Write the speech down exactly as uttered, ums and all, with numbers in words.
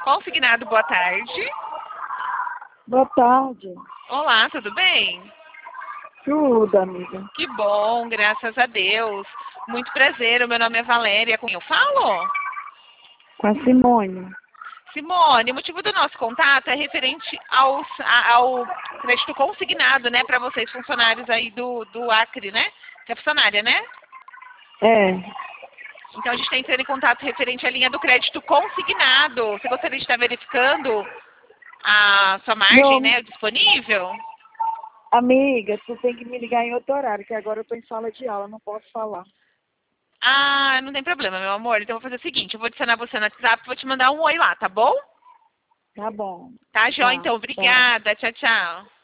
Consignado, boa tarde. Boa tarde. Olá, tudo bem? Tudo, amiga. Que bom, graças a Deus. Muito prazer, o meu nome é Valéria. Com quem eu falo? Com a Simone. Simone, o motivo do nosso contato é referente ao, ao crédito consignado, né, para vocês funcionários aí do, do Acre, né? Que é funcionária, né? É. Então a gente está entrando em contato referente à linha do crédito consignado. Você gostaria de estar verificando a sua margem, Não, né, disponível? amiga, tu tem que me ligar em outro horário, que agora eu tô em sala de aula, não posso falar. Ah, não tem problema, meu amor. Então eu vou fazer o seguinte, eu vou adicionar você no WhatsApp e vou te mandar um oi lá, tá bom? Tá bom. Tá, Jó? Tá, Então, tchau. obrigada. Tchau, tchau.